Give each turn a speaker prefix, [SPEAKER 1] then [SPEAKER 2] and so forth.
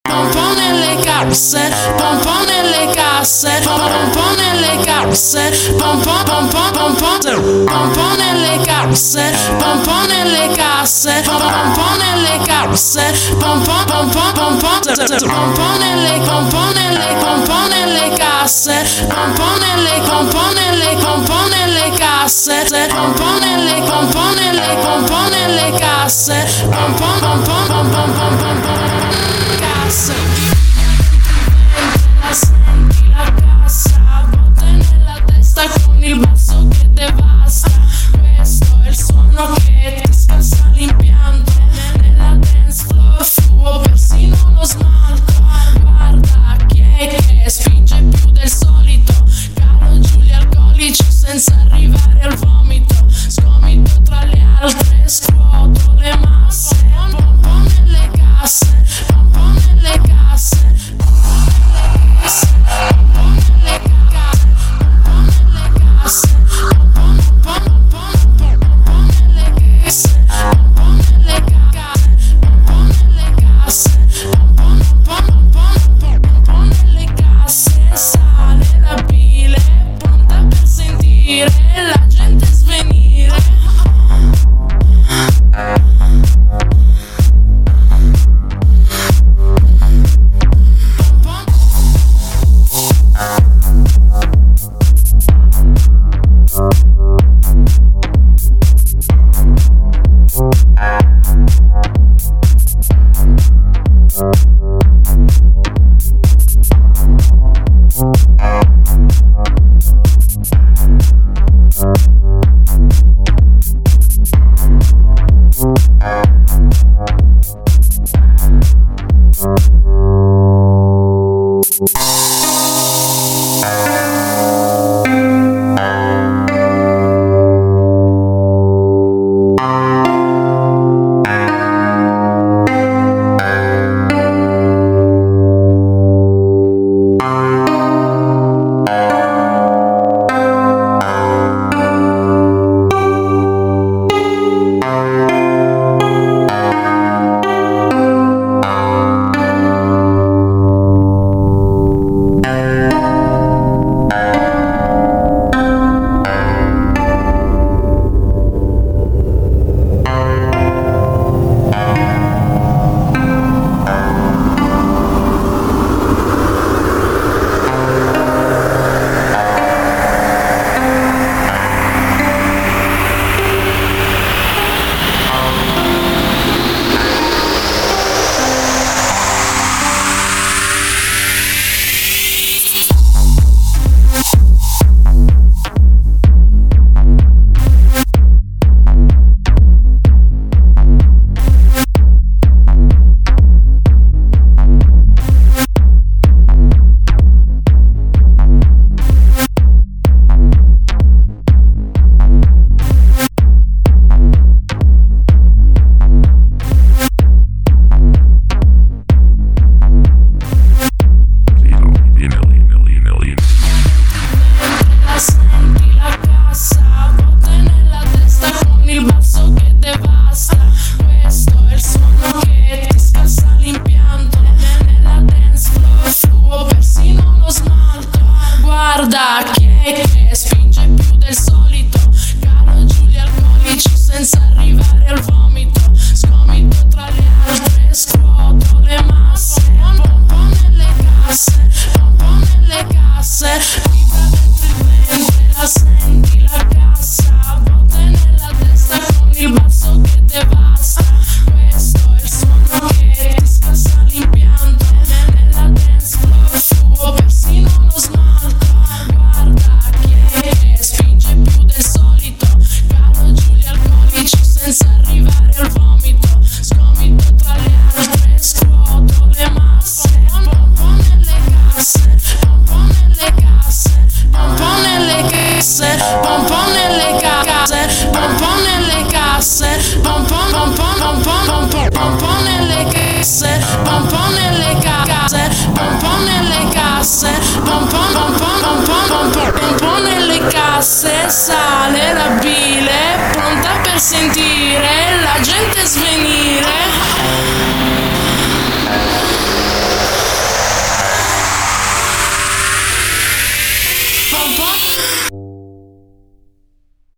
[SPEAKER 1] pompo nelle casse, pompo nelle casse, pompo nelle casse, pompo pompo pompo, pompo nelle casse, pompo nelle casse, pompo nelle casse, pompo pompo pompo, pompo nelle casse, pompo nelle casse, pompo nelle casse, pompo pompo pompo pompo casse. La senti la cassa, botte nella testa con il basso che devasta. Questo è il suono che ti scassa l'impianto. Nella dance floor fluo persino lo smalto. Guarda chi è che spinge più del solito. Calo giù gli alcolici senza arrivare al vomito. Scomito tra le altre, scuoto le masse. Pompo nelle casse, pompo nelle casse, pompo nelle casse, pompo nelle casse, pompo nelle casse, pompo nelle casse, pompo nelle casse, pompo nelle casse. Sale la bile, pronta per sentire la gente svenire. Guarda chi è che spinge più del solito. Calo giù gli alcolici senza arrivare al vomito. Scomito tra le altre, scuoto le masse. Pompo nelle casse, pompo nelle casse. Vibra dentro il ventre, la senti la cassa. Botte nella testa con il basso che devasta. Questo è il suono che ti scassa l'impianto. Nella dance floor fluo persino lo smalto. Guarda chi è che spinge più del solito. Calo giù gli alcolici senza arrivare al vomito. Scomito tra le altre, scuoto le masse. Pompo nelle casse, pompo nelle casse, pompo nelle casse, pompo nelle casse, pompo nelle casse, pompo pompo pompo pompo, pompo nelle casse, pompo nelle casse, pompo nelle casse, pompo pompo pompo pompo, pompo nelle casse. Sale la bile, pronta per sentire la gente svenire. pom pom.